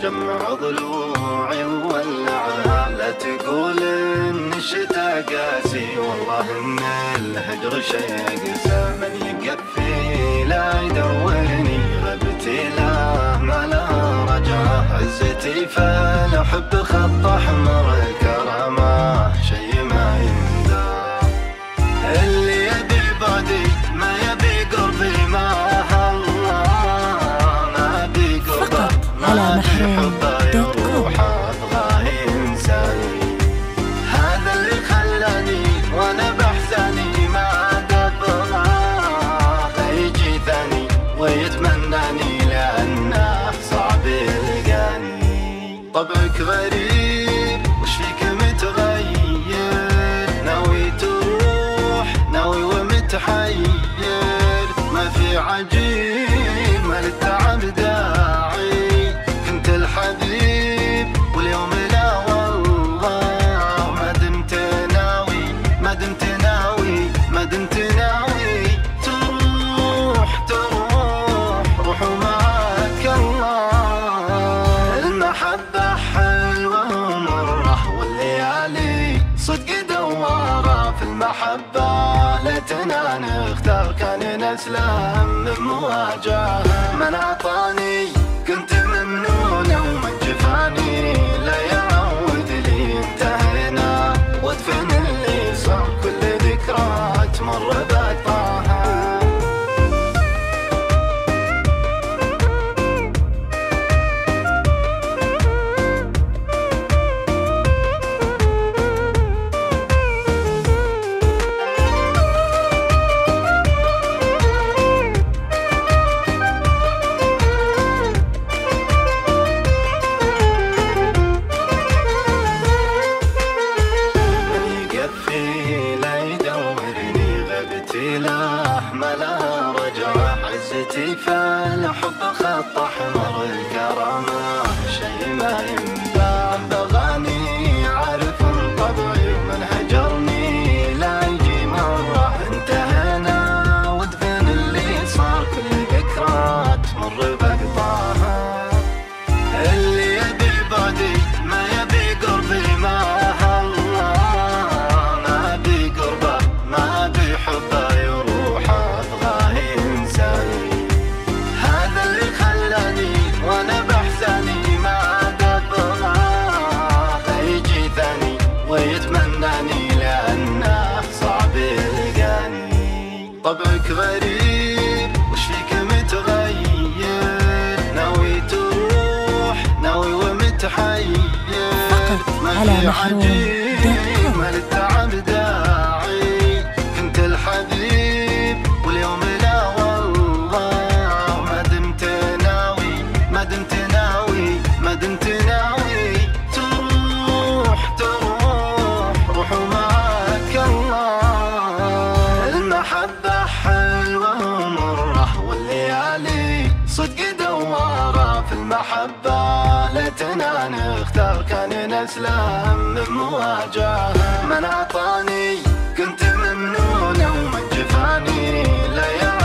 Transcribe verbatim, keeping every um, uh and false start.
جمع ضلوعي وولعها. لا تقول ان الشتا قاسي والله ان الهجر شي قسى. من يقفي لا يدورني غبتي لا ما لها رجعه. عزتي فالحب خط احمر الكرامه شي ما يندى. اللي يبي بعدي ما يبي قربي ما الله ما بي قربه ما بي حبه يروح ابغاه ينساني. هذا اللي خلاني وانا بحزاني ما ابغاه يجي ثاني ويتمناني لانه صعب يلقاني. طبعك غريب وش فيك متغير ناوي تروح ناوي ومتحير. ما في عجيب ما للتعب داعي. كنت الحبيب واليوم لا والله. ما دمت ناوي ما دمت ناوي ما دمت ناوي تروح تروح روح ومعك الله. المحبة حلوة ومرة والليالي صدق دوارة. في المحبة ليتنا نختار كان نسلم من مواجهة. من أعطاني كنت ممنونة ومن جفاني لا يعود لي. انتهينا وادفن اللي صار كل ذكرى تمر بقطعها. لا ما لها رجعة. عزتي فالحب خط احمر الكرامة شي ما ينباع. بغاني عارف طبعي ومن هجرني لا يجي مرة. انتهينا وادفن اللي صار كل ذكرى تمر بقطعها. اللي يبي بعدي ما يبي قربي ما الله ما بي قربه ما بي حبه ويتمناني لأنه صعب يلقاني. طبعك غريب وش فيك متغير ناوي تروح ناوي ومتحير. ما في عجيب ما للتعب داعي. كنت الحبيب واليوم لا والله. ما دمت ناوي ما دمت ناوي ما دمت ناوي تروح تروح روح ومعك الله. المحبة حلوة ومرة والليالي صدق دوارة. في المحبة ليتنا نختار كان نسلم من مواجهة. من أعطاني كنت ممنونة ومن جفاني لا يعود